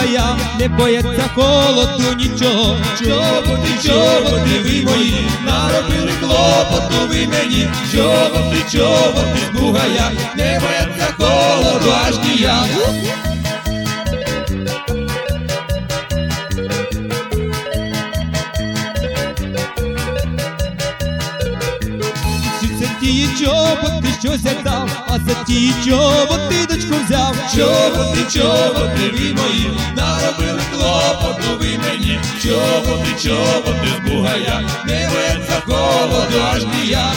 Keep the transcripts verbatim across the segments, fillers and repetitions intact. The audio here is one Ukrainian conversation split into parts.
бугая, не бояться холоду нічого. Чоботи, чоботи ви мої, наробили клопоту ви мені. Чоботи, чоботи з бугая, не бояться холоду аж ніяк. Тії чоботи щось я дав, а за ті чоботи дочку взяв. Чоботи, чоботи ви мої, наробили клопоту ви мені. Чоботи, чоботи з бугая, не бояться холоду аж ніяк.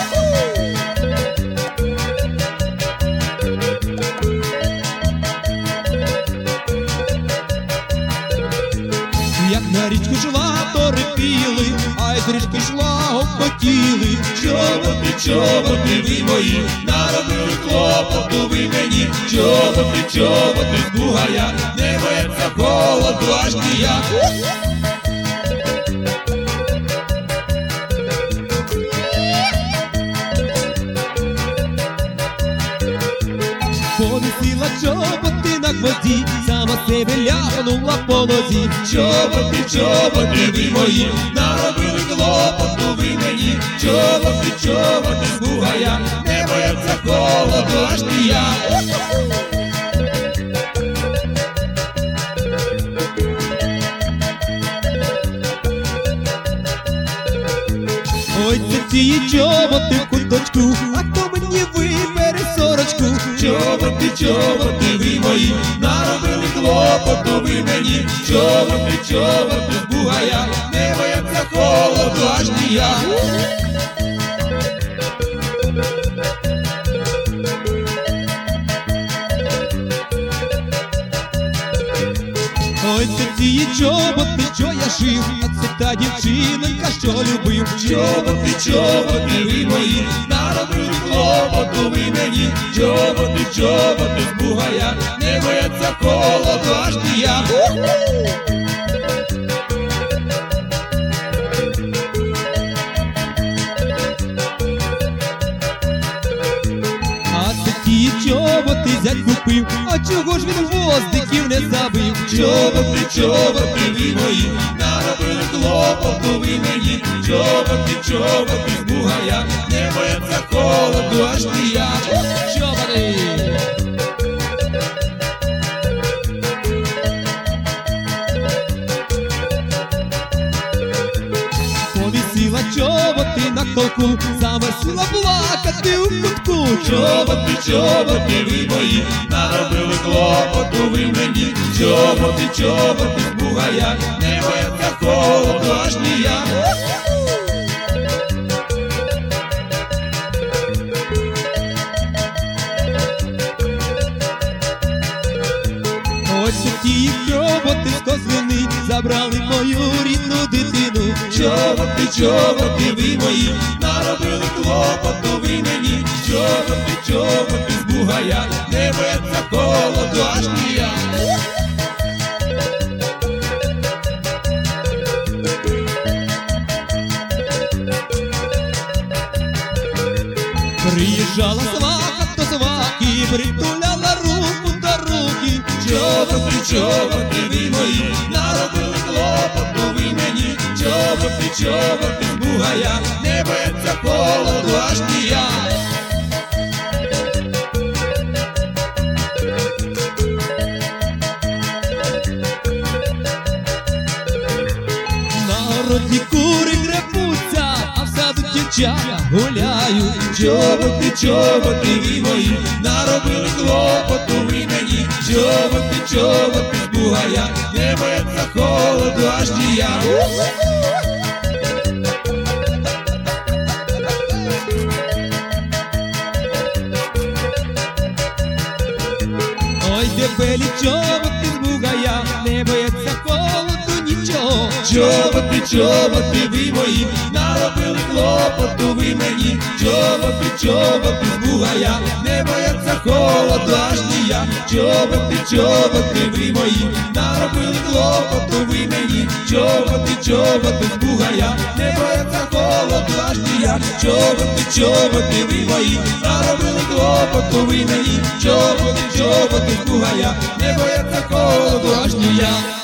Як на річку йшла, то репіли, а як річки йшла, гопотіли. Чоботи, чоботи ви мої, наробили клопоту ви мені. Чоботи, чоботи з бугая, не бояться холоду аж ніяк. Повісила чоботи на гвозді, сама себе ляпнула по нозі. Чоботи, чоботи ви мої, наробили клопоту ви мені. Чоботи, чоботи з бугая, не бояться холоду аж ніяк. Ой, це ті чоботи в куточку, а хто мені вибере сорочку? Чоботи, чоботи ви мої, наробили клопоту ви мені. Чоботи, чоботи з бугая, не бояться холоду аж ніяк. Ой, це ті чоботи, що я шив, а це та дівчинонька, що любив. Чоботи, чоботи ви мої, наробили клопоту ви мені. Чоботи, чоботи з бугая, не бояться холоду аж ніяк. А це ті чоботи зять купив, а чого ж він гвоздиків не забив? Чоботи, чоботи ви мої, наробили клопоту ви мені. Чоботи, чоботи з бугая, не бояться холоду аж ніяк. Чоботи! Повісила чоботи на колку, замерзла плакати у кутку. Чоботи, чоботи ви мої, наробили клопоту ви мені. Чоботи, чоботи з бугая, не бояться холоду аж ніяк. Ось ті чоботи з козлини забрали мою рідну дитину. Чоботи, чоботи ви мої, наробили клопоту ви мені. Чоботи, чоботи з бугая, не бояться холоду аж ніяк. Приїжджала сваха до свахи, притуляла руку до руки. Чоботи, чоботи ви мої, наробили клопоту ви мені. Чоботи, чоботи з бугая, не бояться холоду аж ніяк. На городі кури гребуться, а в саду дівчата гуляють. Чоботи, чоботи ви мої, наробили клопоту ви мені. Чоботи, чоботи з бугая, не бояться холоду аж ніяк. Ой, дебелі чоботи з бугая, не бояться холоду нічого. Чоботи, чоботи ви мої, наробили клопоту ви мені. Чоботи, чоботи з бугая, не бояться холоду аж ніяк. Чоботи, чоботи ви мої, наробили клопоту ви мені. Чоботи, чоботи з бугая, не бояться холоду аж ніяк. Чоботи, чоботи ви мої, наробили клопоту ви мені. Чоботи, чоботи з бугая, не бояться холоду аж ніяк.